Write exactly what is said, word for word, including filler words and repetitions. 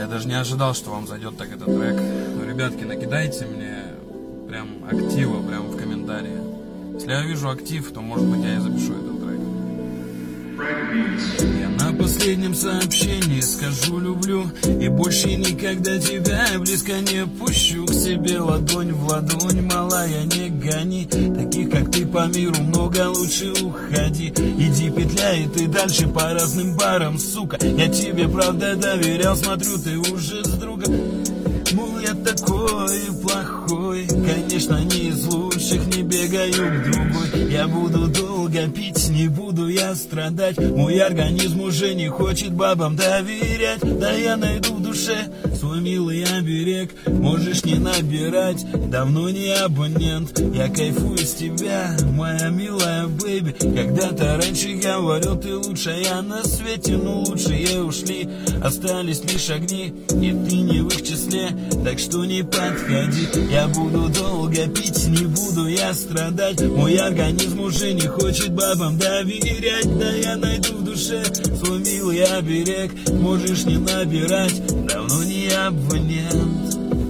Я даже не ожидал, что вам зайдет так этот трек. Но, ребятки, накидайте мне прям актива, прям в комментарии. Если я вижу актив, то, может быть, я и запишу этот трек. Я на последнем сообщении скажу люблю, и больше никогда тебя близко не пущу к себе. Ладонь в ладонь, малая, не гони. Таких, как ты, по миру много, лучше уходи. Иди петляй, ты дальше по разным барам, сука. Я тебе правда доверял, смотрю, ты уже с другом. Мол, я такой плохой, конечно, не из лучших, не бегаю к другой. Я буду долго пить, не буду я страдать. Мой организм уже не хочет бабам доверять. Да я найду в душе свой милый оберег. Можешь не набирать, давно не абонент. Я кайфую с тебя, моя милая бэйби. Когда-то раньше говорил, ты лучшая на свете, но лучшие ушли, остались лишь огни, и ты не в их числе. Так что не подходи, я буду долго пить, не буду я страдать. Мой организм уже не хочет бабам доверять. Да я найду в душе свой милый оберег. Можешь не набирать, давно не абонент.